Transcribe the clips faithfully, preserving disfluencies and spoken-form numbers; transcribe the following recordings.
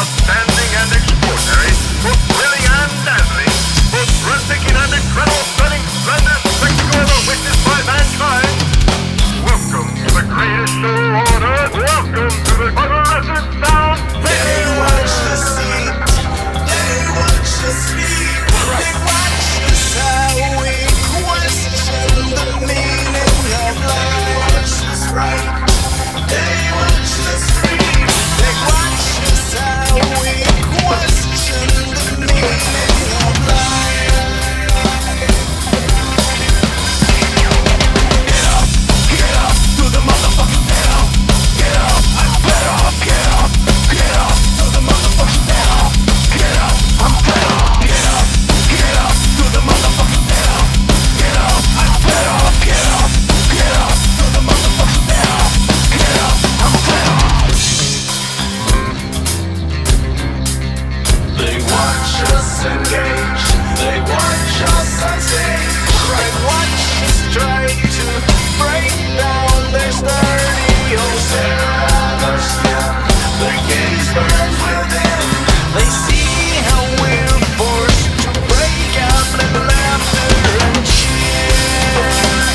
outstanding and extraordinary, both thrilling and dazzling, both breathtaking and incredible, stunning, splendid spectacle ever witnessed by mankind. Welcome to the greatest show on earth. Welcome to the Progressive Sound. They watch us eat, they watch us sleep, they watch us how we question the meaning of life. They watch us right, they watch us read, they watch us how we question the meaning of life. Get up, get up, to the motherfucking get up, get up, I'm fed up, get up, get up, to the motherfucking get up, get up, I'm fed up, get up, get up, to the motherfucking get up, get up, I'm fed up, get up, get up, to the motherfucking get up, get up, I'm fed up. They watch us engage, they watch us on stage, they watch us try to break down their sturdy old their skin. Their gaze burns within, they see how we're forced to break out in laughter and cheer.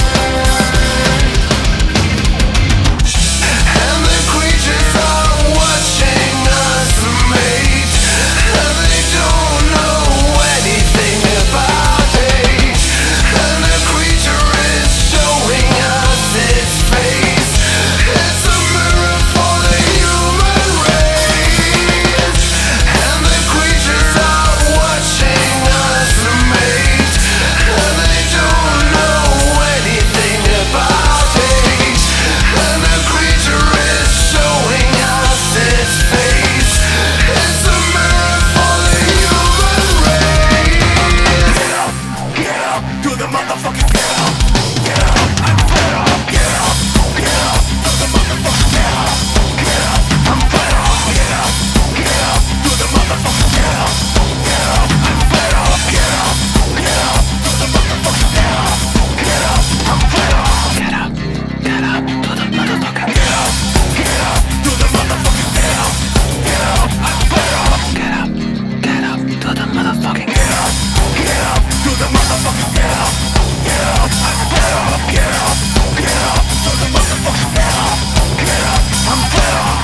And the creatures are watching us mate, and they don't know anything about hate. And the creature is showing us its face. It's a mirror for the human race. And the creatures are watching us mate, and they don't know anything about hate. And the creature is showing us its face. It's a mirror for the human race. Get up, get up, to the motherfucking get up, get up, I'm fed up, get up, get up, to the motherfucking get up, get up, I'm fed up, get up, get up, to the motherfucking get up, get up, I'm fed up, get up, get up, to the motherfucking get up, get up, I'm fed up, get up, get up, to the motherfucking get up, get up, to the motherfucking get up, get up, I'm fed up, get up, get up, to the motherfucking get up, get up, to the motherfucking get up, get up, I'm fed up, get up, get up, to the motherfucking get up, get up, I'm fed up.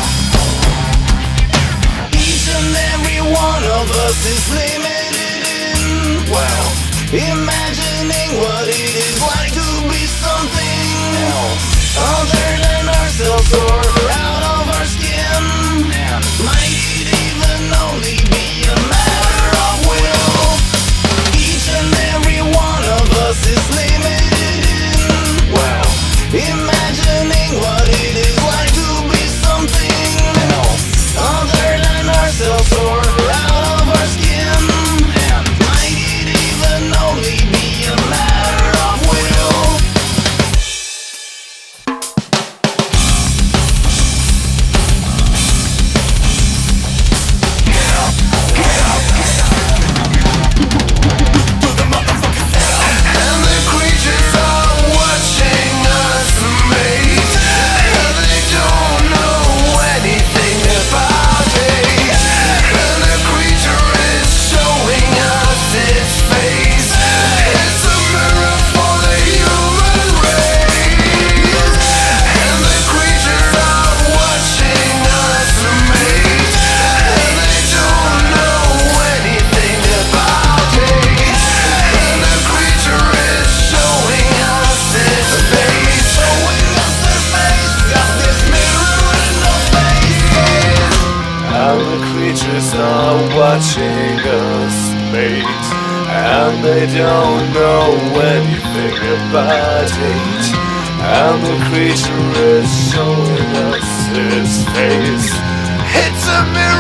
Each and every one of us is limited in, well, imagining what it is like to be something else other than ourselves or out of our skin. Might it even only be a matter of will? Each and every one of us is limited in, well, imagining what it is like to be something else other than ourselves or out of our skin. Might it even only be a matter of will? Get up, get up, get up, to the motherfucking get up. And the creatures are watching us mate, and they don't know anything about hate. And the creature is showing us its face. It's a mirror for the human race. And the creatures are watching us mate, and they don't know anything about hate. And the creature is showing us its face. Showing us their face, got this mirror in our faces. And the creatures are watching us mate, and they don't know anything about hate. And the creature is showing us its face. It's a mirror